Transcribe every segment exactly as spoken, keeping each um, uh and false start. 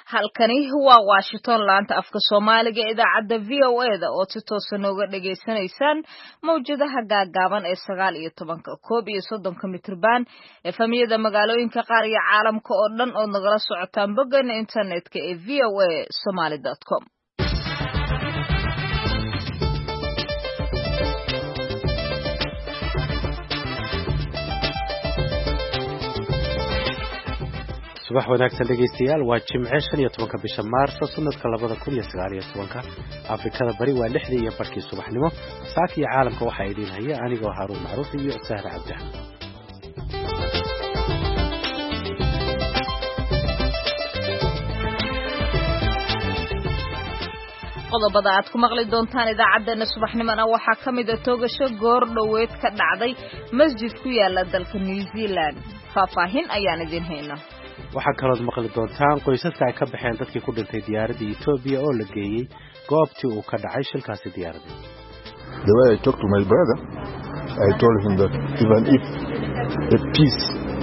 halkani waa Washington laanta afka Soomaaliga idaacada V O A da oo si toos ah uga dhageysanaysaan mawjadaha gaagaaban ee sagaal iyo tobanka koob iyo soddonka mitirban ee famiyada magaalooyinka qaar iyo caalamka oo dhan oo nagala socotaan boggeena internetka ee v o a somali dot com. subax wanaagsan dhegeystayaal waa Jimce shan iyo tobanka bisha Maarso sanadka labada kun iyo sagaal iyo tobanka Afrikada bari waa lixdii iyo barkii subaxnimo saaka iyo caalamka waxa ay idin anigoo Haruun Macruuf iyo Sahra Cabdi qodobada aad ku maqli doontaan idaacadeena subaxnimona waxaa ka mid ah toogasho goor dhoweed ka dhacday masjid ku yaala dalka New Zealand faahfaahin ayaan idin haynaa waxaa kaloo maqli doontaan qoysaska ay ka baxeen dadkii ku dhintay diyaaradda Ethiopia oo la geeyay goobtii uu ka dhacay shilkaasi diyaaradda. The way I talked to my brother, I told him that even if a peace,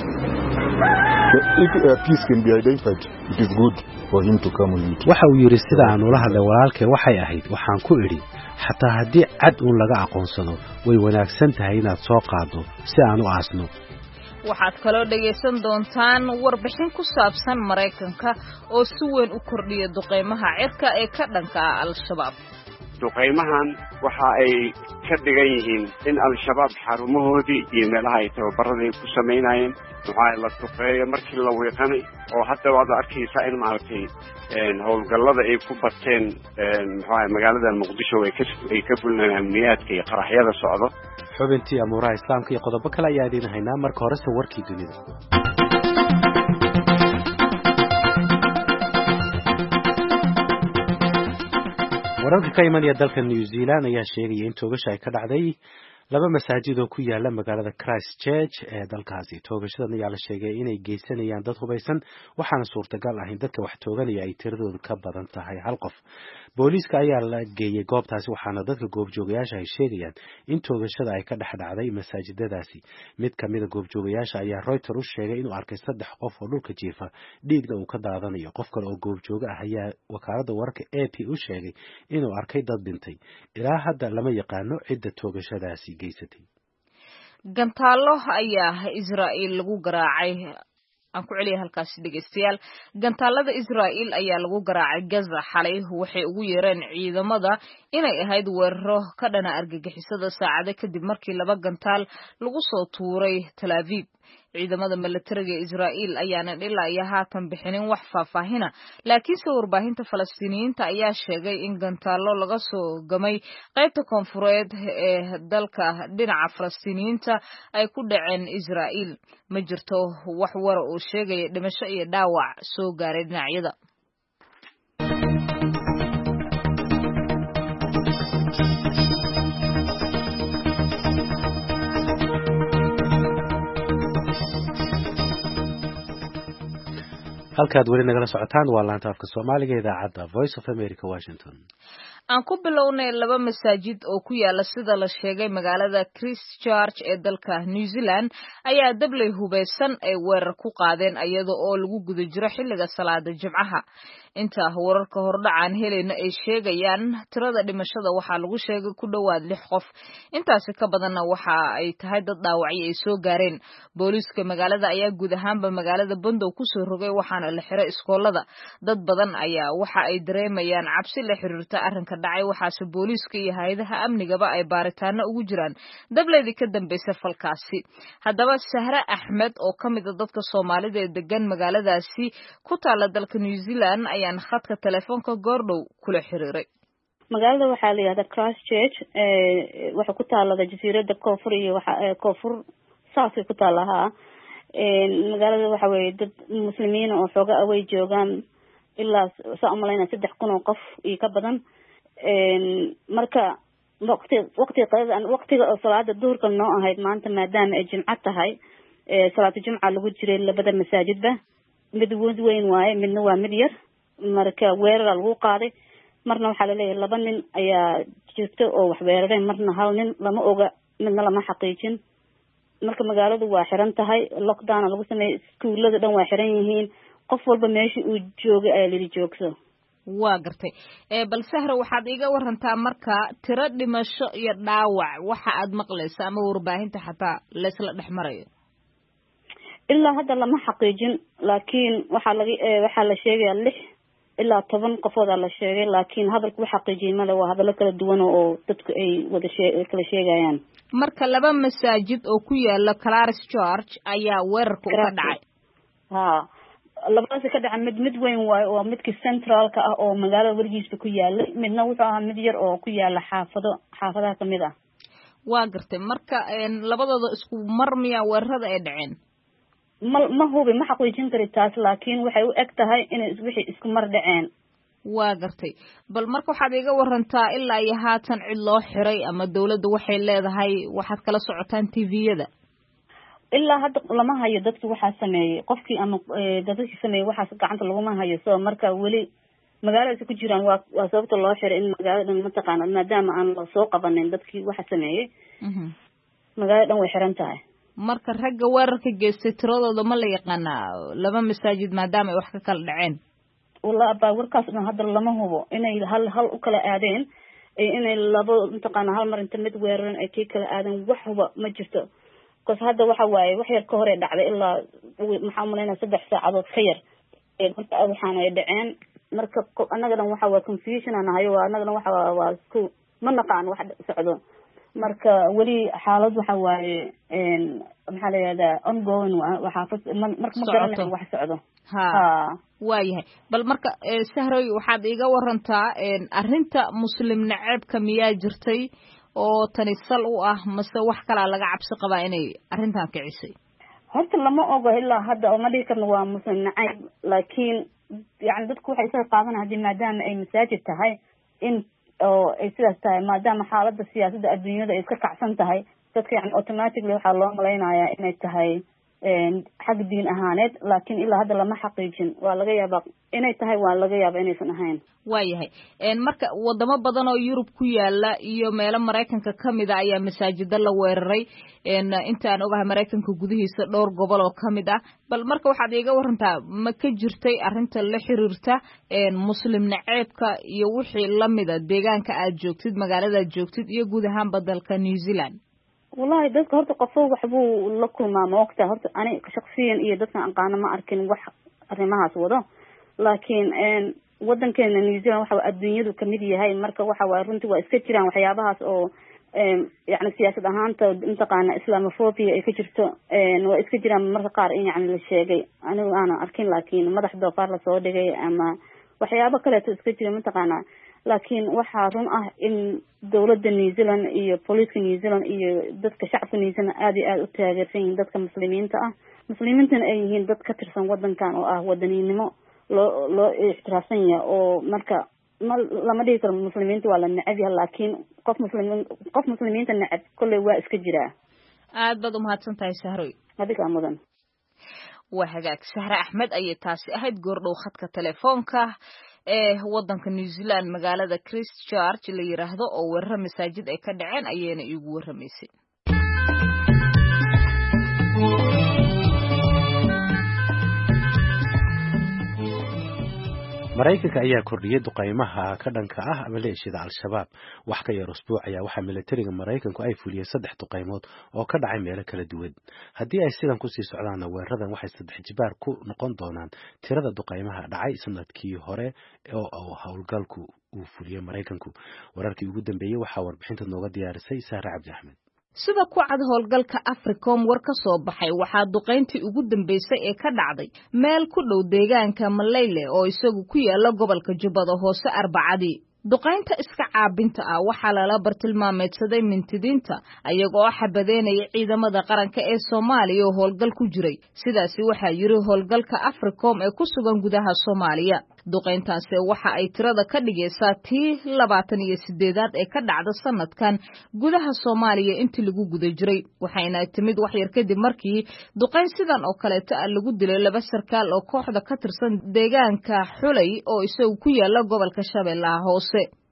if a peace can be identified, it is good for him to come with it. waxa uu yiri sida aan ula hadlay walaalkay waxay ahayd waxaan ku idhi xataa haddii cad uu laga aqoonsado way wanaagsan tahay inaad soo qaado si aan u aasno. waxaad kaloo dhageysan doontaan warbixin ku saabsan Mareykanka oo si weyn u kordhiya duqeymaha cirka ee ka dhanka ah Al-Shabaab. duqeymahan waxa ay ka dhigan yihiin in Al-Shabaab xarumahoodii iyo meelaha ay tababarada ku sameynayeen waxa la tuqeeyo markii la weeqanay oo hadda wada arkaysa in maartay een howlgallada ay ku bateen een waxa magaalada Muqdisho ay ka ay ka fulnaan amniyaadka iyo qaraxyada socdo. xubintii amuuraha islaamka iyo qodobo kale ayaa idin haynaa marka hore warkii dunida. wararka ka imanaya dalka New Zealand ayaa sheegaya in toogasho ay ka dhacday laba masaajid oo ku yaala magaalada Christchurch ee dalkaasi. toogashadan ayaa la sheegay inay geysanayaan dad hubeysan waxaana suurtagal ah in dadka wax tooganaya ay tiradoodu ka badan tahay hal qof. booliiska ayaa la geeyay goobtaasi waxaana dadka goobjoogayaasha ay sheegayaan in toogashada ay ka dhex dhacday masaajidadaasi. mid ka mid ah goobjoogayaasha ayaa Reuters u sheegay inuu arkay saddex qof oo dhulka jiifa dhiigna uu ka daadanayo. qof kale oo goobjooga ah ayaa wakaaladda wararka A P u sheegay inuu arkay dad dhintay. ilaa hadda lama yaqaano cidda toogashadaasi geysatay. gantaalo ayaa Israa'iil lagu garaacay aan ku celiya halkaas dhageystayaal gantaalada Israa'iil ayaa lagu garaacay Gaza xalay waxay ugu yeereen ciidamada inay ahayd weeraro ka dhana argagixisada saacado kadib markii laba gantaal lagu soo tuuray Tel Aviv. ciidamada militariga Israa'iil ayaana ilaa iyo haatan bixinin wax faahfaahina laakiin soo warbaahinta Falastiiniyiinta ayaa sheegay in gantaalo laga soo gamay qaybta koonfureed ee dalka dhinaca Falastiiniyiinta ay ku dhaceen Israa'iil. ma jirto wax war oo sheegaya dhimasho iyo dhaawac soo gaaray dhinacyada. halkaad weli nagala socotaan waa laanta afka Soomaaliga idaacada Voice of America Washington. aan ku bilownay laba masaajid oo ku yaala sida la sheegay magaalada Christchurch ee dalka New Zealand ayaa dablay hubeysan ay weerar ku qaadeen iyadoo oo lagu guda jiro xilliga salaada Jimcaha. inta wararka hordhacaan helayna ay sheegayaan tirada dhimashada waxaa lagu sheegay ku dhawaad lix qof. intaasi ka badanna waxa ay tahay dad dhaawacyo ay soo gaareen. booliiska magaalada ayaa guud ahaanba magaalada Bandow ku soo rogay waxaana la xiray iskoolada. dad badan ayaa waxa ay dareemayaan cabsi la xiriirta arrinka dhacay waxaase booliiska iyo hay'adaha amnigaba ay baaritaano ugu jiraan dableedii ka dambeysay falkaasi. haddaba Sahra Axmed oo ka mid ah dadka Soomaalida ee degan magaaladaasi ku taala dalka New Zealand ayaan khadka telefoonka goordhow kula xiriiray. magaalada waxaa la yiraahdaa Christchurch ee waxa ku taala jasiiradda koonfur iyo waxa koonfur saasi ku taalaha ee magaalada waxa weeye dad muslimiin oo xooga away joogaan ilaa saameeyna saddex kun oo qof iyo ka badan. marka waqti waqti qeybta waqtiga oo salaada duhurka noo ahayd maanta maadaama ay jimco tahay ee salaada jimca lagu jiray labada masaajidba mid weyn waaye midna waa mid yar. marka weerar lagu qaaday marna waxa la leeyahay laba nin ayaa jirta oo wax weeraray marna hal nin lama oga midna lama xaqiijin. marka magaaladu waa xiran tahay lockdown lagu sameeyay iskuulada dhan waa xiran yihiin qof walba meeshii uu joogay ayaa lili joogso. waa gartay bal Sahra waxaad iga warantaa marka tiro dhimasho iyo dhaawac waxa aad maqlaysa ama warbaahinta xataa la isla dhexmarayo? ilaa hadda lama xaqiijin, laakiin waxaa laga waxaa la sheegaya lix ilaa toban qofood la sheegay, laakiin hadalku waxa xaqiijiyay male, waa hadallo kala duwan oo dadku ay wada kala sheegayaan. marka laba masaajid oo ku yaala Christchurch ayaa weerarku ka dhacay. ha labadaas ka dhacay mid mid weyn waayo oo midka centralka ah oo magaalada wargiisa ku yaala, midna wuxuu ahaa mid yar oo ku yaala xaafado xaafadaha kamid ah. waa gartay marka labadooda isku mar miya weerarada ay dhaceen? ma ma hubi ma xaqiijin kari taas, laakiin waxay u eg tahay inay wixii isku mar dhaceen. waa gartay bal marka waxaad iga warantaa ilaa iyo haatan cid loo xiray ama dawladda waxay leedahay waxaad kala socotaan T V-yada? ilaa hadda lama hayo dadkii waxaa sameeyay, qofkii ama dadkii sameeyay waxaas gacanta laguma hayo. soo marka weli magaalada ku jiraan waa waa sababta loo xiray in magaalada ma taqaan maadaama aan la soo qabanin dadkii waxa sameeyay. mhm magaalada way xiran tahay. marka ragga weerarka geystay tiradooda ma la yaqaanaa laba masaajid maadaama ay wax ka kala dhaceen? والله أبا وركاس إنه هذا الله ما هو إنه هل هل أكل آذين إنه لابو انتقنا هالمر انت متويرن أكيد كلا آذين وحوة مجلسه قص هذا وحواي وحير كهرة دعوة إلا محملنا سبع ساعات خير كنت أبو حنا يدعين مركب أنا قدام وحوا confusion أنا هيو أنا قدام وحوا واسكو من نقعن واحد سعدون مركب ولي حالات وحواي إن محل هذا ongoing وحافظ مركب مقرن واحد سعدون ها waayahay bal marka Sahroy waxaad iga warantaa arinta muslim naceebka miyaa jirtay oo tani sal u ah mase wax kala laga cabsi qabaa inay arintan kicisay? horta lama ogo ilaa hadda oo ma dhihi karno waa muslim naceeb, laakiin yani dadku waxay soo qaadanayaan hadii maadaama ay masaajid tahay in oo ay sidaas tahay, maadaama xaaladda siyaasadda adduunyada ay iska kacsan tahay dadka yani automatically waxaa loo malaynayaa inay tahay xag diin ahaaneed, laakiin ilaa hadda lama xaqiijin. waa laga yaabaa inay tahay, waa laga yaabaa inaysan ahayn. waayahay marka wadamo badan oo Yurub ku yaala iyo meelo Mareykanka kamid ah ayaa masaajida la weeraray inta aan ogahay Mareykanka gudihiisa dhowr gobol oo kamid ah. bal marka waxaad iga warantaa ma ka jirtay arinta la xiriirta muslim naceebka iyo wixii lamida deegaanka aad joogtid magaalada aad joogtid iyo guud ahaan dalka New Zealand؟ والله dadka horta qofo waxbuu la kulmaa ma ogta. horta ani shakhsiyan iyo dadka aan qaano ma arkin wax arrimahaas wado, laakiin een wadankeena New Zealand waxa adduunyadu kamid yahay, marka waxa waa runtii waa iska jiraan waxyaabahaas oo een yani siyaasad ahaanta intaqaana islamophobia ay ka jirto, een waa iska jiraan marka qaar in yani la sheegay anigu aan arkin, laakiin madaxda qaar la soo dhigay ama waxyaabo kale oo iska jira intaqaana. laakiin waxaa run ah in dawladda New Zealand iyo poliska New Zealand iyo dadka shacabka New Zealand aad iyo aad u taageersan yihiin dadka muslimiinta ah. muslimiintana ay yihiin dad ka tirsan wadankan oo ah wadaninimo loo loo ixtiraafsan yahay, oo marka lama dhihi karo muslimiinta waa la neceb yahay, laakiin qof muslimiin qof muslimiinta neceb kolley waa iska jiraa. aad baad u mahadsantahay Sahroy. adiga mudan. waa hagaag Sahra Axmed ayay taasi ahayd goordhow khadka telefoonka ee wadanka New Zealand magaalada Christchurch la yiraahdo oo weerar masaajid ay ka dhaceen ayayna iigu waramaysay. Mareykanka ayaa kordhiyay duqeymaha ka dhanka ah maleeshiyada Al-Shabaab. wax ka yar usbuuc ayaa waxa militariga Mareykanku ay fuliyeen saddex duqeymood oo ka dhacay meelo kala duwan. haddii ay sidan ku sii socdaan weeraradan waxay saddex jibaar ku noqon doonaan tirada duqeymaha dhacay sanadkii hore oo howlgalku uu fuliyay Mareykanku. wararkii ugu dambeeyay waxa warbixinta nooga diyaarisay Sahra Cabdi Axmed. sida ku cad howlgalka Africom war ka soo baxay waxaa duqeyntii ugu dambeysay ee ka dhacday meel ku dhow deegaanka Maleyle oo isagu ku yaala gobolka Jubbada Hoose Arbacadii. duqeynta iska caabinta ah waxaa lala bartilmaameedsaday mintidiinta ayagoo xabadeynaya ciidamada qaranka ee Soomaaliya oo howlgal ku jiray. sidaasi waxaa yiri howlgalka Africom ee ku sugan gudaha Soomaaliya. duqeyntaasi waxa ay tirada ka dhigaysaa tii labaatan iyo sideedaad ee ka dhacda sanadkan gudaha Soomaaliya intii lagu guda jiray, waxayna timid wax yar kadib markii duqeyn sidan oo kale ah lagu dilay laba sarkaal oo kooxda ka tirsan deegaanka Xulay oo isagu ku yaala gobolka Shabeellaha Hoose.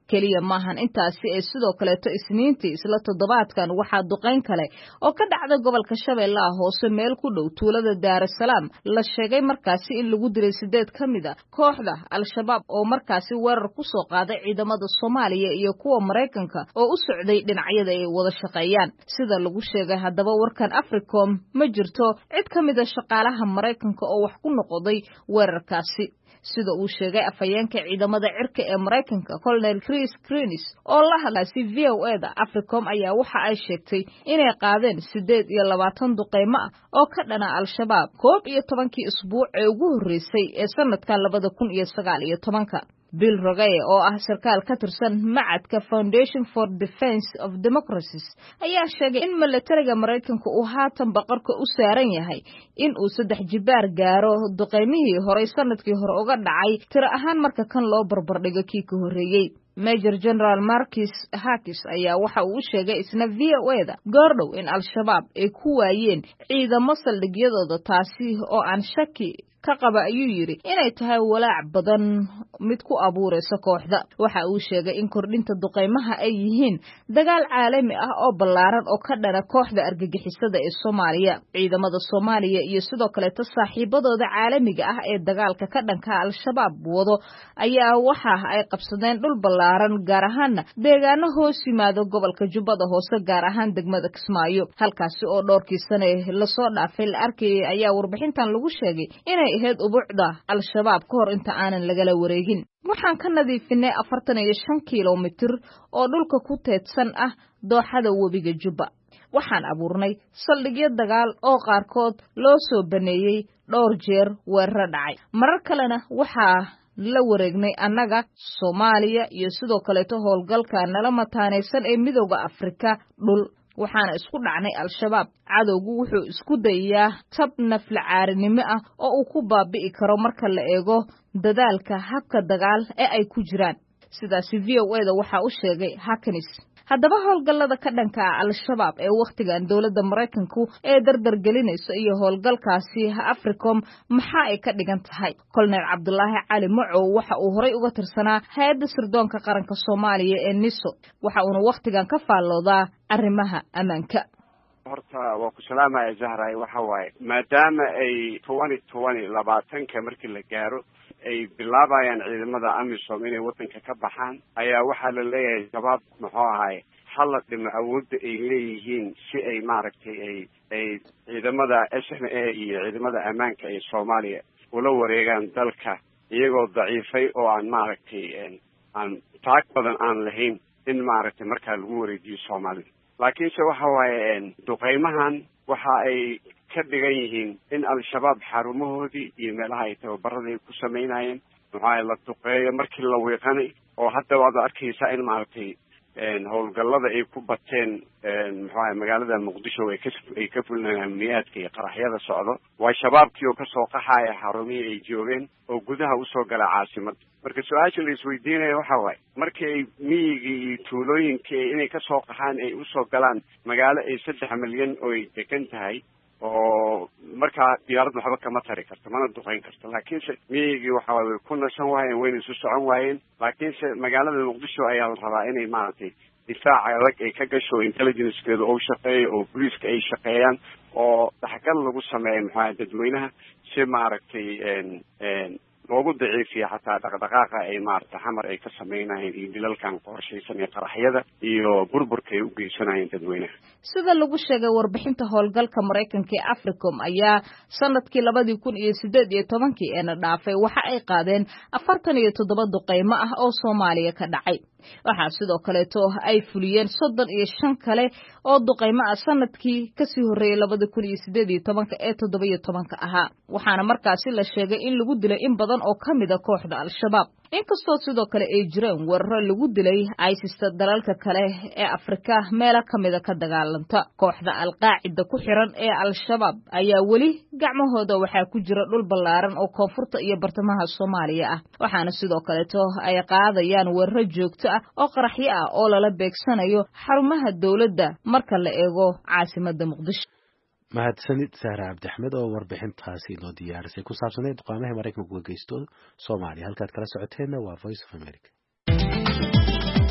keliya maahan intaasi ee sidoo kaleeto isniintii isla toddobaadkan waxaa duqayn kale oo ka dhacda gobolka shabeellaha hoose meel ku dhow tuulada daarasalaam la sheegay markaasi in lagu dilay sideed ka mid a kooxda al-shabaab oo markaasi weerar ku soo qaaday ciidamada soomaaliya iyo kuwa maraykanka oo u socday dhinacyada ay wada shaqeeyaan sida lagu sheegay haddaba warkan africom ma jirto cid ka mid a shaqaalaha maraykanka oo wax ku noqoday weerarkaasi sida uu sheegay afhayeenka ciidamada cirka ee Mareykanka Colonel Chris Greens oo la hadlaysay V O A da Africom ayaa waxa ay sheegtay inay qaadeen sideed iyo labaatan duqeymo ah oo ka dhana al-shabaab koob iyo tobankii isbuuc ee ugu horeysay ee sanadkan labada kun iyo sagaal iyo tobanka Bill Rogaye oo ah sarkaal ka tirsan macadka Foundation for Defense of Democracies ayaa sheegay in militariga Mareykanka uu haatan boqorka u saaran yahay in uu saddex jibaar gaaro duqeymihii hore sanadkii hore uga dhacay tiro ahaan marka kan loo barbardhigo kii ka horeeyay Major General Marcus Hakis ayaa waxa uu sheegay isna V O A da goordhow in al-shabaab ay ku waayeen ciidamo saldhigyadooda taasi oo aan shaki ka qaba ayuu yiri inay tahay walaac badan mid ku abuuraysa kooxda waxa uu sheegay in kordhinta duqeymaha ay yihiin dagaal caalami ah oo ballaaran oo ka dhana kooxda argagixisada ee Soomaaliya ciidamada Soomaaliya iyo sidoo kale saaxiibadooda caalamiga ah ee dagaalka ka dhanka al-shabaab wado ayaa waxa ay qabsadeen dhul ballaaran gaar ahaan deegaano hoos yimaado gobolka Jubbada Hoose gaar ahaan degmada Kismaayo halkaasi oo dhowrkii sano la soo dhaafay la arkay ayaa warbixintan lagu sheegay inay ahayd ubuucda al-shabaab ka hor inta aanan lagala wareegin waxaan ka nadiifinay afartan iyo shan kiiloomitir oo dhulka ku teedsan ah dooxada webiga Jubba waxaan abuurnay saldhigyo dagaal oo qaarkood loo soo baneeyay dhowr jeer weerar dhacay marar kalena waxaa la wareegnay annaga Soomaaliya iyo sidoo kale howlgalka nala mataanaysan ee midowga Afrika dhul waxaana isku dhacnay al-shabaab cadowgu wuxuu isku dayaa tab naflacaarinimo ah oo uu ku baabi'i karo marka la eego dadaalka habka dagaal ee ay ku jiraan sidaas V O A da waxa uu sheegay Hakins haddaba howlgallada ka dhanka ah al-shabaab ee waqtigan dawladda Mareykanku ee dardar gelinayso iyo howlgalkaasi Africom maxaa ay ka dhigan tahay Colonel Cabdullaahi Cali Macow waxa uu horay uga tirsanaa hay'adda sirdoonka qaranka Soomaaliya ee NISO waxa uu waqtigan ka faalloodaa arrimaha amaanka horta waa ku salaamaya Zahra waxa waaye maadaama ay twenty twenty labaatanka markii la gaaro ay bilaabayaan ciidamada AMISOM inay wadanka ka baxaan ayaa waxa la leeyahay shabaab muxuu ahay xalad dhima awoodda ay leeyihiin si ay maaragtay ay ay ciidamada S N A iyo ciidamada amaanka ee Soomaaliya ula wareegaan dalka iyagoo daciifay oo aan maaragtay aan taag badan aan lahayn in maaragtay markaa lagu wareejiyo Soomaaliya laakiin se waxa waaye duqeymahan waxa ay ka dhigan yihiin in al-shabaab xarumahoodii iyo meelaha ay tababarada ay ku sameynayeen maxaa la duqeeyo markii la wiiqanay oo hadda waad arkaysaa in maaragtay howlgallada ay ku bateen maxaa magaalada Muqdisho ay ka ay ka fulinayaan amniyaadka iyo qaraxyada socdo waa shabaabkii oo ka soo qaxaya xarumihii ay joogeen oo gudaha u soo gala caasimada marka su-aasha la isweydiinayo waxa waaye markii ay miyigii iyo tuulooyinkii inay ka soo qaxaan ay u soo galaan magaalo ay saddex milyan oo ay degan tahay oo markaa diyaarad waxba kama tari karto mana duqeyn karto laakiinse miyigii waxa way ku nasan waayeen wayna isu socon waayeen laakiinse magaalada Muqdisho ayaa la rabaa inay maaragtay difaaca adag ay ka gasho intelligence-keeda oo shaqeeyo oo police-ka ay shaqeeyaan oo dhaxgal lagu sameeyo maxaa dadweynaha si maaragtay loogu daciifiyo xataa dhaqdhaqaaqa ay maaragtay xamar ay ka sameynayeen iyo dilalkan qorshaysan ee qaraxyada iyo burburka ay u geysanayeen dadweynaha sida lagu sheegay warbixinta howlgalka Mareykanka ee Africom ayaa sanadkii labadii kun iyo sideed iyo tobankii ee na dhaafay waxa ay qaadeen afartan iyo toddoba duqeymo ah oo Soomaaliya ka dhacay waxa sidoo kale ay fuliyeen soddon iyo shan kale oo duqeymo ah sanadkii ka sii horeeyay labadii kun iyo sideed iyo tobanka ee toddoba iyo tobanka ahaa waxaana markaasi la sheegay in lagu dilay in badan oo kamid ah kooxda al-shabaab inkastoo sidoo kale ay jireen weeraro lagu dilay ISIS dalalka kale ee Afrika meelo kamid ah ka dagaalanta kooxda al-Qaacida ku xiran ee al-shabaab ayaa weli gacmahooda waxa ku jira dhul ballaaran oo koonfurta iyo bartamaha Soomaaliya ah waxaana sidoo kale ay qaadayaan weeraro joogto ah oo qaraxyo ah oo lala beegsanayo xarumaha dawladda marka la eego caasimadda Muqdisho mahadsanid Sahra Cabdi Axmed oo warbixintaasi loo diyaarisay ku saabsan duqeymaha Mareykanka uga geysto Soomaaliya halkaad kala socoteena waa Voice of America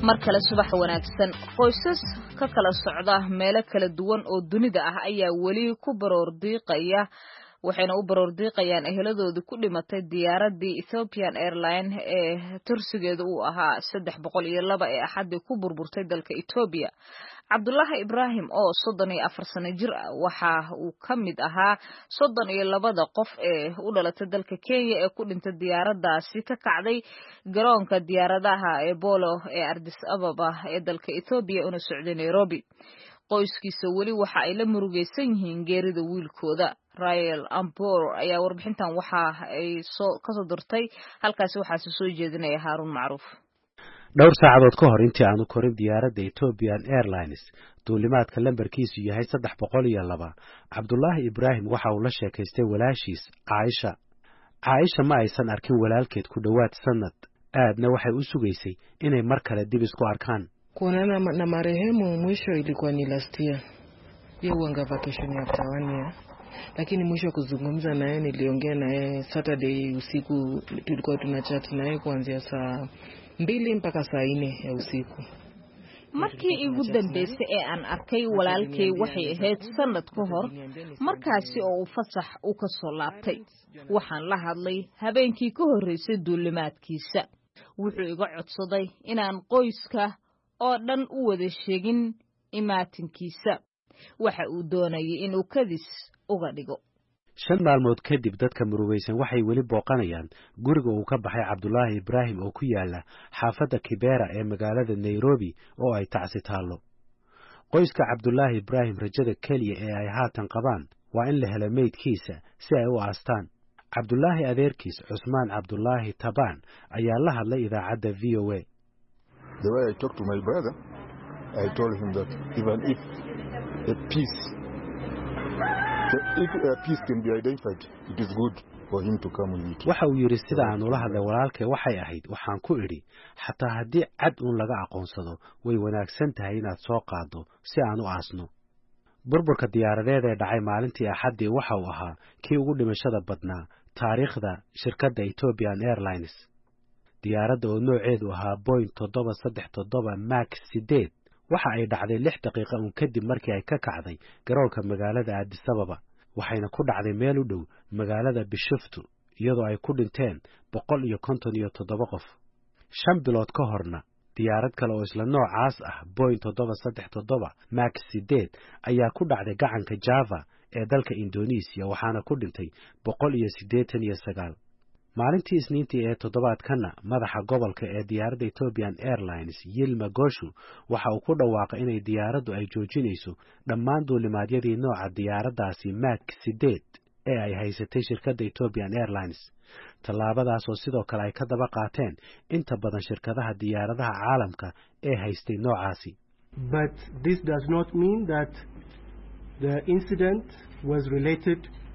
mar kale subax wanaagsan. Qoysas ka kala socda meelo kala duwan oo dunida ah ayaa weli ku baroordiiqaya waxayna u baroordiiqayaan eheladoodii ku dhimatay diyaaradii Ethiopian Airlines ee tursigeedu uu ahaa saddex boqol iyo laba ee axadii ku burburtay dalka Ethiopia. Cabdullahi Ibrahim oo soddon iyo afar sano jir ah waxa uu ka mid ahaa soddon iyo labada qof ee u dhalatay dalka Kenya ee ku dhintay diyaaradaasi ka kacday garoonka diyaaradaha ee Bolo ee Addis Ababa ee dalka Ethiopia una socday Nairobi. Qoyskiisa weli waxa ay la murugaysan yihiin geerida wiilkooda. Rael Ampor ayaa warbixintan waxa ay soo ka soo dirtay halkaas waxa soo jeedinaya Harun Macruuf. dhowr saacadood ka hor intii aanu korin diyaaradda Ethiopian Airlines duulimaadka lambarkiisu yahay saddex boqol iyo laba Cabdullahi Ibrahim waxa uu la sheekaystay walaashiis Aisha. Aisha ma aysan arkin walaalkeed ku dhawaad sanad, aadna waxay u sugaysay inay mar kale dib isku arkaan. Kuonana na marehemu mwisho ilikuwa ni last year. Yeye huanga vacation after one year. Lakini mwisho kuzungumza naye niliongea naye Saturday usiku, tulikuwa tunachat naye kuanzia saa mbili mpaka saa nne ya usiku. Markii igu dambeysay ee aan arkay walaalkay waxay ahayd sanad ka hor, markaasi oo uu fasax u ka soo laabtay. Waxaan la hadlay habeenkii ka horreysay duulimaadkiisa. Wuxuu iga codsaday inaan qoyska oo dhan u wada sheegin imaatinkiisa. Waxa uu doonayay inuu kadis uga dhigo. shan maalmood kadib dadka murugaysan waxay weli booqanayaan guriga uu ka baxay Cabdullahi Ibrahim oo ku yaala xaafadda Kibera ee magaalada Nairobi oo ay tacsi taalo. Qoyska Cabdullahi Ibrahim rajada kaliya ee ay haatan qabaan waa in la helo meydkiisa si ay u aastaan. Cabdullahi adeerkiis Cusmaan Cabdullahi Taban ayaa la hadlay idaacadda V O A. The way I talked to my brother, I told him that even if a peace, if a peace can be identified, it is good for him to come with it. Waxa uu yiri sida aan ula hadlay walaalkay waxay ahayd waxaan ku idhi xataa haddii cad uun laga aqoonsado way wanaagsan tahay inaad soo qaado si aan u aasno. burburka diyaaradeed ee dhacay maalintii Axaddii waxa uu ahaa kii ugu dhimashada badnaa taariikhda shirkadda Ethiopian Airlines. diyaaradda oo nooceedu ahaa Boeing toddoba saddex toddoba Max sideed waxa ay dhacday lix daqiiqo un kadib markii ay ka kacday garoonka magaalada Addis Ababa, waxayna ku dhacday meel u dhow magaalada Bishoftu iyadoo ay ku dhinteen boqol iyo konton iyo toddoba qof. shan bilood ka horna diyaarad kale oo isla noocaas ah Boeing toddoba saddex toddoba Max sideed ayaa ku dhacday gacanka Java ee dalka Indonesia waxaana ku dhintay boqol iyo siddeetan iyo sagaal. maalintii Isniintii ee toddobaadkana madaxa gobolka ee diyaaradda Ethiopian Airlines Yilma Goshu waxa uu ku dhawaaqay inay diyaaraddu ay joojinayso dhammaan duulimaadyadii nooca diyaaraddaasi Max sideed ee ay haysatay shirkadda Ethiopian Airlines. tallaabadaas oo sidoo kale ay ka daba qaateen inta badan shirkadaha diyaaradaha caalamka ee haystay noocaasi. But this does not mean that the incident was related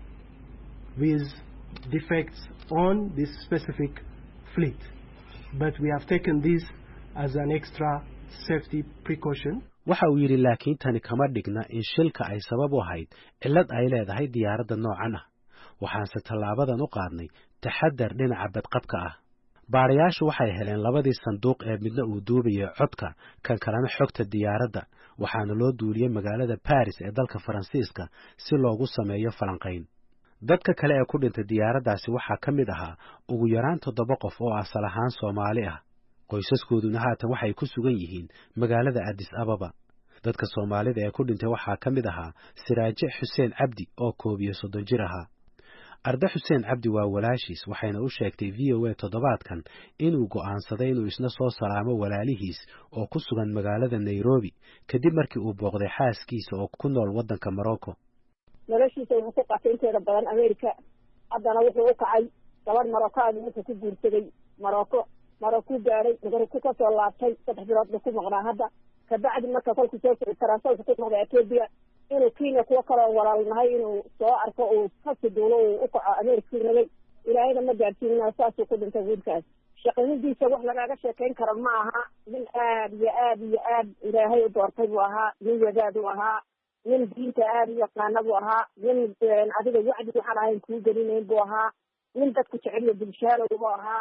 with defects on this specific fleet, but we have taken this as an extra safety precaution. waxa uu yiri laakiin tani kama dhigna in shilka ay sabab u ahayd cillad ay leedahay diyaaradda noocan ah. waxaanse tallaabadan u qaadnay taxadar dhinaca badqabka ah. baarayaashu waxay heleen labadii sanduuq ee midna uu duubayay codka kan kalena xogta diyaaradda, waxaana loo duuliyey magaalada Paris ee dalka Faransiiska si loogu sameeyo falanqayn. dadka kale ee ku dhintay diyaaraddaasi waxaa ka mid ahaa ugu yaraan toddoba qof oo asal ahaan Soomaali ah. qoysaskooduna haatan waxay ku sugan yihiin magaalada Addis Ababa. dadka Soomaalida ee ku dhintay waxaa ka mid ahaa Siraaje Xuseen Cabdi oo koob iyo soddon jir ahaa. Arda Xuseen Cabdi waa walaashiis waxayna u sheegtay V O A toddobaadkan inuu go'aansaday inuu isna soo salaamo walaalihiis oo ku sugan magaalada Nairobi kadib markii uu booqday xaaskiisa oo ku nool waddanka Morocco. noloshiisa wuxuu ku qatay inteeda badan America, haddana wuxuu u kacay gabadh Morocco ah inuu ku guursaday Morocco Morocco gaaray Morocco ka soo laabtay saddex bilood ku maqnaa hadda ka bacdi marka kolkii soo socday Faransiiska ku noqday Ethiopia inuu Kenya kuwa kale walaalnahay inuu soo arko uu ka siduulo uu u kaco America rabay ilaahayna ma gaarsiinaa saas ku dhintay wiilkaas. shaqadiisa wax laga sheekeyn karo ma aha, nin aad iyo aad iyo aad ilaahay u doortay buu ahaa, nin wadaad u ahaa, nin diinta aad u yaqaana buu ahaa, nin adiga wacdi waxaan ahayn kuu gelinayn buu ahaa, nin dadku jecel iyo bulshada buu ahaa.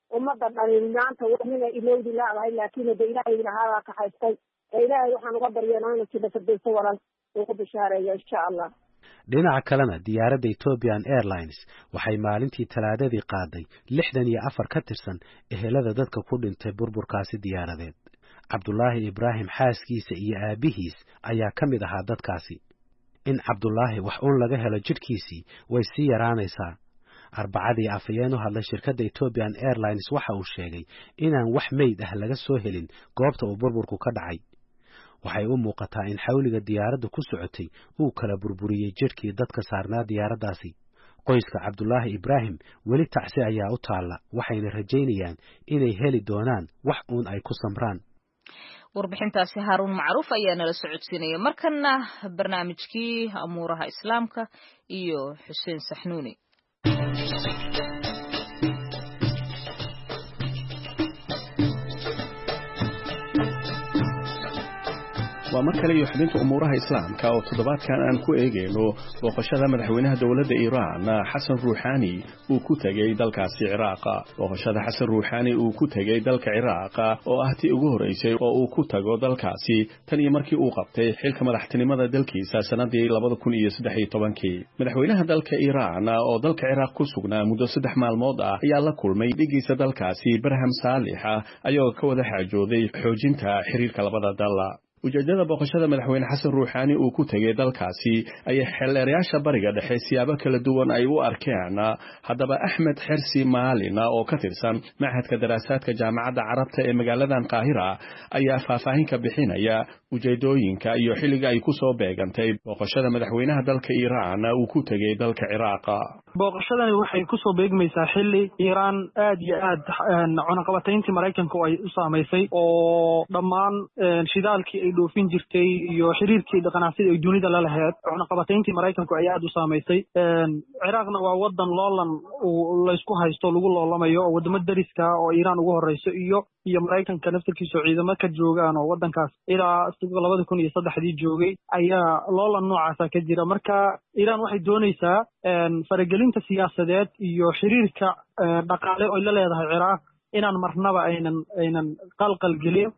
ummadda dhalin maanta waxnina ilowdi laadahay laakiin de ilaahay ilahaa ka haystay ilaahay waxaan uga baryanaa inuu jiro fadhiiso walal uu ku bishaareeyo insha allah. dhinaca kalena diyaaradda Ethiopian Airlines waxay maalintii talaadadii qaaday lixdan iyo afar ka tirsan ehelada dadka ku dhintay burburkaasi diyaaradeed. Cabdullaahi Ibraahim xaaskiisa iyo aabihiis ayaa ka mid ahaa dadkaasi. in Cabdullaahi wax uun laga helo jidhkiisii way sii yaraanaysaa. arbacadii afayeen u hadlay shirkadda Ethiopian Airlines waxa uu sheegay inaan wax meyd ah laga soo helin goobta uu burburku ka dhacay. waxay u muuqataa in xawliga diyaaraddu ku socotay uu kala burburiyey jidhkii dadka saarnaa diyaaraddaasi. qoyska Cabdullaahi Ibraahim weli tacsi ayaa u taalla, waxayna rajaynayaan inay heli doonaan wax uun ay ku samraan. warbixintaasi Haaruun Macruuf ayaa nala socodsiinaya. markana barnaamijkii amuuraha islaamka iyo Xuseen Saxnuuni. waa mar kale iyo xubinta umuuraha islaamka oo toddobaadkan aan ku eegayno booqashada madaxweynaha dowladda Iiraan Xasan Ruuxaani uu ku tagay dalkaasi Ciraaq. booqashada Xasan Ruuxaani uu ku tagay dalka Ciraaq oo ah tii ugu horeysay oo uu ku tago dalkaasi tan iyo markii uu qabtay xilka madaxtinimada dalkiisa sanadii laba kun iyo saddex iyo tobankii. madaxweynaha dalka Iiraan oo dalka Ciraaq ku sugnaa muddo saddex maalmood ah ayaa la kulmay dhigiisa dalkaasi Barham Saalix ayagoo ka wada xaajooday xoojinta xiriirka labada dal. ujeedada booqashada madaxweyne Xasan Ruuxaani uu ku tagay dalkaasi ayaa xeelerayaasha bariga dhexe siyaabo kala duwan ay u arkeen. haddaba Axmed Xirsi Maalin oo ka tirsan Machadka Daraasaadka Jaamacadda Carabta ee magaaladan Qaahira ayaa faahfaahin ka bixinaya ujeedooyinka iyo xilliga ay ku soo beegantay booqashada madaxweynaha dalka Iiraan uu ku tagay dalka Ciraaq. booqashadani waxay ku soo beegmaysaa xilli Iiraan aad iyo aad cunaqabatayntii Mareykanka ay u saameysay oo dhammaan shidaalkii ay dhoofin jirtay iyo xiriirkii ganacsiga ay dunida la lahayd cunaqabatayntii Mareykanka ay aad u saameysay. Ciraaqna waa wadan loolan la isku haysto lagu loolamayo oo wadamo dariska oo Iiraan ugu horeyso iyo iyo Mareykanka naftirkiisa ciidamo ka joogaan oo wadankaas ilaa laba kun iyo saddex joogay ayaa loolan noocaas ka jira. marka Iiraan waxay doonaysaa faragelinta siyaasadeed iyo xiriirka dhaqaale oo la leedahay Ciraaq inaan marnaba aynan aynan qalqal gelin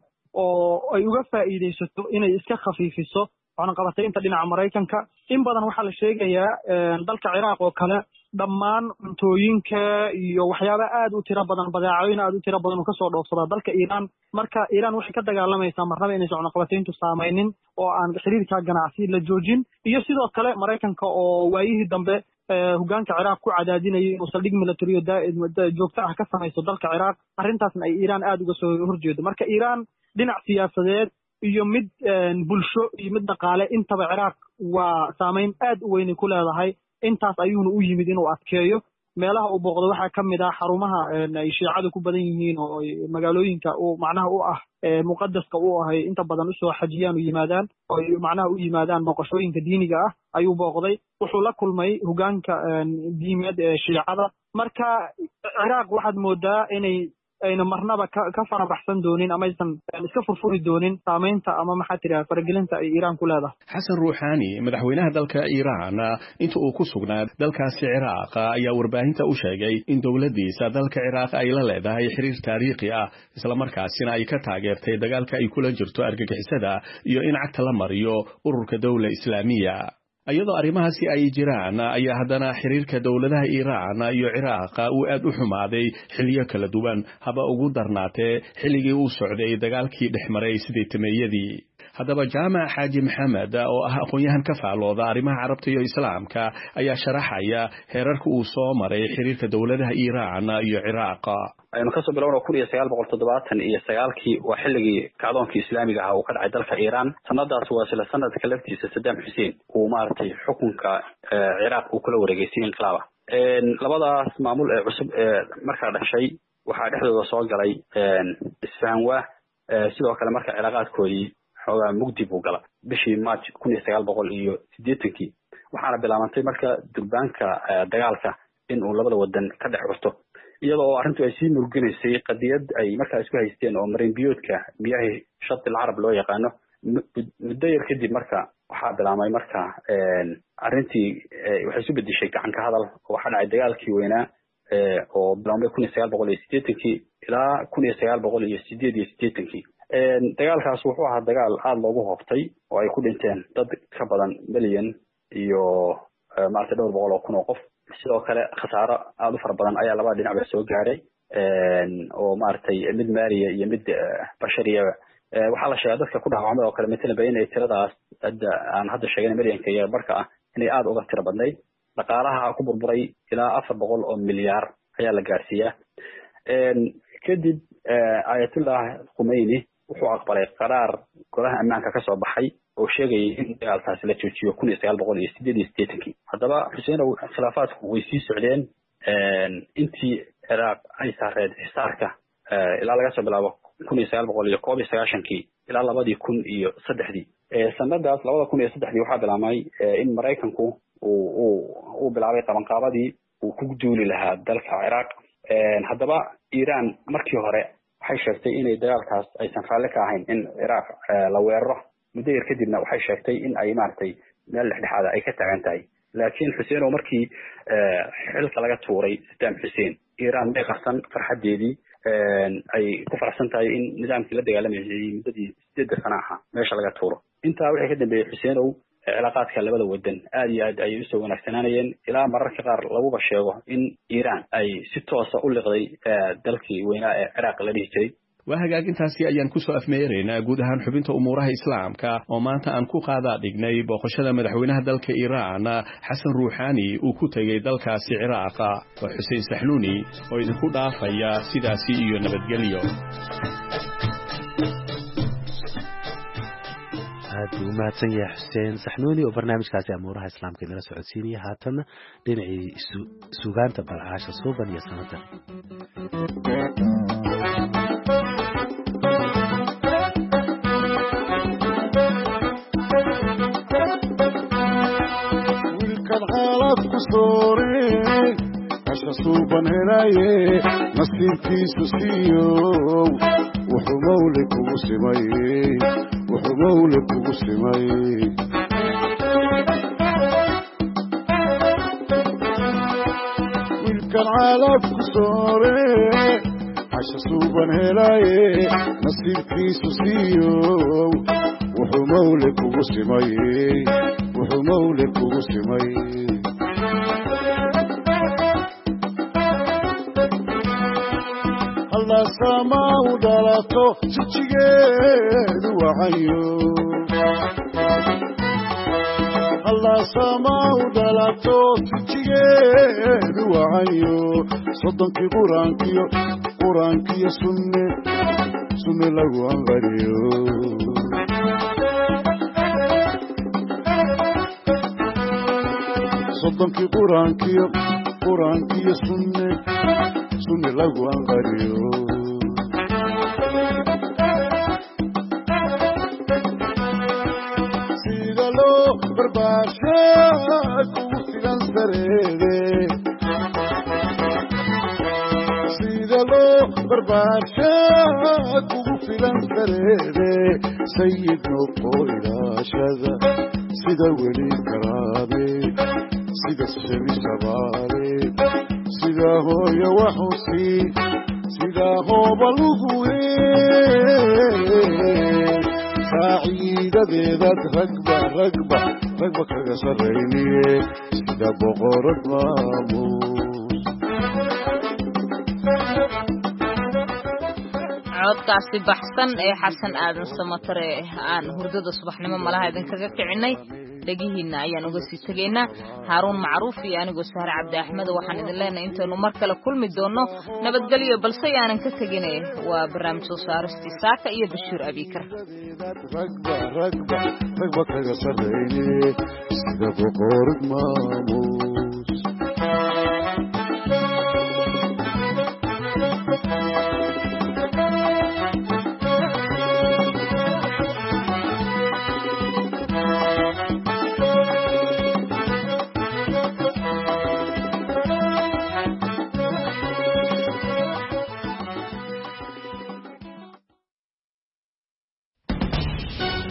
oo ay uga faa'iideysato inay iska khafiifiso cunaqabataynta dhinaca Mareykanka. in badan waxaa la sheegayaa dalka Ciraaq oo kale dhammaan cuntooyinka iyo waxyaabo aad u tiro badan badeecooyin aad u tiro badan oo ka soo dhoofsada dalka Iiraan. marka Iiraan waxay ka dagaalamaysaa marnaba inaysan cunaqabatayntu saameynin oo aan xiriirka ganacsi la joojin. iyo sidoo kale Mareykanka oo waayihii dambe hogaanka Ciraaq ku cadaadinayay oo saldhig military joogto ah ka samayso dalka Ciraaq, arrintaasna ay Iiraan aad uga soo horjeedo. marka Iiraan dhinac siyaasadeed iyo mid bulsho iyo mid dhaqaale intaba Ciraaq waa saameyn aad u weyn ku leedahay. intaas ayuuna u yimid inuu adkeeyo. meelaha uu booqdo waxaa ka mid ah xarumaha ay shiicadu ku badan yihiin oo magaalooyinka uu macnaha u ah muqaddaska u ahay inta badan u soo xajiyaan u yimaadaan oo macnaha u yimaadaan noqoshooyinka diiniga ah ayuu booqday. wuxuu la kulmay hogaanka diimeed ee shiicada. marka Ciraaq waxaad moodaa inay ayna marnaba ka farabaxsan doonin ama aysan iska furfuri doonin saameynta ama maxaa tiraa faragelinta ay Iiraan ku leedahay. Xasan Ruuxaani madaxweynaha dalka Iiraan inta uu ku sugnaa dalkaasi Ciraaq ayaa warbaahinta u sheegay in dowladdiisa dalka Ciraaq ay la leedahay xiriir taariikhi ah isla markaasina ay ka taageertay dagaalka ay kula jirto argagixisada iyo in cagta la mariyo ururka dawla islaamiya. ayadoo arrimahaasi ay jiraan ayaa haddana xiriirka dowladaha Iiraan iyo Ciraaq uu aad u xumaaday xilliyo kala duwan haba ugu darnaatee xilligii uu socday dagaalkii dhexmaray sidii tameeyadii. haddaba Jaamac Xaaji Maxamed oo ah aqoon-yahan ka faalooda arrimaha carabta iyo islaamka ayaa sharaxaya heerarka uu soo maray xiriirka dowladaha Iiraan iyo Ciraaq. aynu kasoo bilowno kun iyo sagaal boqol toddobaatan iyo sagaalkii waa xilligii kacdoonkii islaamiga ah uu ka dhacay dalka Iiraan. sanadaas waa isla sanadka laftiisa Saddam Hussein uu maartay xukunka Ciraaq uu kula wareegaysay inqilaaba. labadaas maamul ee cusub ee markaa dhashay waxaa dhexdooda soo galay isfahanwa sidoo kale marka cilaaqaadkoodii xoogaa mugdi buu gala bishii March kun iyo sagaal boqol iyo siddeetankii. waxaana bilaabantay marka durbaanka dagaalka in uu labada wadan ka dhex curto iyadoo oo arrintu ay sii muruginaysay qadiyad ay markaa isku haysteen oo marin biyoodka miyahi shati al-carab loo yaqaano. muddo yar kadib marka waxaa bilaabmay marka arrintii waxay isu bedeshay gacan ka hadal oo waxaa dhacay dagaalkii weynaa oo bilaabmay kun iyo sagaal boqol iyo siddeetankii ilaa kun iyo sagaal boqol iyo siddeed iyo siddeetankii dagaalkaas wuxuu ahaa dagaal aada loogu hoobtay oo ay ku dhinteen dad ka badan milyan iyo maaragtay dhowr boqol oo kun oo qof sidoo kale khasaaro aada u fara badan ayaa labada dhinacba soo gaaray oo maaragtay mid maaliya iyo mid bashariyaba waxaa la sheegaa dadka ku dhaawacmay oo kale matalanba inay tiradaas hadda aan hadda sheegana milyanka iyo barka ah inay aada uga tiro badnayd dhaqaalaha ku burburay ilaa afar boqol oo milyaar ayaa la gaarsiiyaa kadib ayatullah khumeyni wuxuu aqbalay qaraar golaha ammaanka kasoo baxay oo sheegayay in dagaalkaasi la joojiyo kun iyo sagaal boqol iyo sideed iyo siddeetankii haddaba xuseenow khilaafaadku way sii socdeen intii ciraaq ay saareed xisaarka ilaa laga soo bilaabo kun iyo sagaal boqol iyo koob iyo sagaashankii ilaa labadii kun iyo saddexdii sanadaas labada kun iyo saddexdii waxaa bilaabmay in maraykanku uu uu uu bilaabay qabanqaabadii uu ku duuli lahaa dalka ciraaq haddaba iiraan markii hore waxay sheegtay inay dagaalkaas aysan raalli ka ahayn in ciraaq la weeraro muddo yar kadibna waxay sheegtay in ay maaragtay meel dhexdhexaada ay ka taagan tahay laakiin xuseen oo markii xilka laga tuuray saddam xuseen iiraan may qarsan farxadeedii ay ku faraxsan tahay in nidaamkii la dagaalamayay muddadii sideedda sana ahaa meesha laga tuuro intaa wixii ka dambeeyey xuseenow cilaaqaadka labada wadan aad iyo aad ayay usoo wanaagsanaanayeen ilaa mararka qaar laguba sheego in iiraan ay si toosa u liqday dalkii weynaa ee ciraaq la dhihi jiray waa hagaagintaasi ayaan kusoo afmeeraynaa guud ahaan xubinta umuuraha islaamka oo maanta aan ku qaadaa dhignay booqashada madaxweynaha dalka iiraan xasan ruuxaani uu ku tegey dalkaasi ciraaqa waa xuseen saxnuuni oo idinku dhaafaya sidaasi iyo nabadgelyo aad buu umahadsan yahay xuseen saxnuuni oo barnaamijkaasi amuuraha islaamka inala socodsiinaya haatana dhinacii sugaanta balcaasha suuban iyo sanadan wiilkan xaalad ku sooreen hasha suuban helaye nasiibkiisu siiyow wuxuu mawle kugu simay wuxuu mawle kugu simay wiilkan xaalad ku sooreen hasha suuban helaye nasiibkiisu siiyow wuxuu mawle kugu simay wuxuu mawle kugu simay alla samaa u dhalato jijigeedu wacayo alla samaa u dhalato jijigeedu wacayo soddonkii quraankiyo quraankiyo sunne sunne lagu anqariyo soddonkii quraankiyo quraankiyo sunne sunne lagu anqariyo sida loo barbaarshaa kugu filan sareede sida loo barbaarshaa kugu filan sareede sayid noqo ilaashada sida weli karaabe sida shebi shabaale sida hooyo waxusi sida hooba lugu weyn saaciidadeedaad ragba ragba ragba kaga sarrayniye sida boqorad maamuus codkaasi baxsan ee xasan aadan samatare aan hurdada subaxnimo malaha idinkaga kicinay dhagihiina ayaan uga sii tegaynaa haaruun macruuf iyo anigoo sahre cabdi axmed waxaan idin leenahay intaynu mar kale kulmi doono nabadgelyo balse yaanan ka tegine waa barnaamij soo saaristii saaka iyo bashiir abikar ragba ragba ragba kaga sarrayne sida boqorad maamuus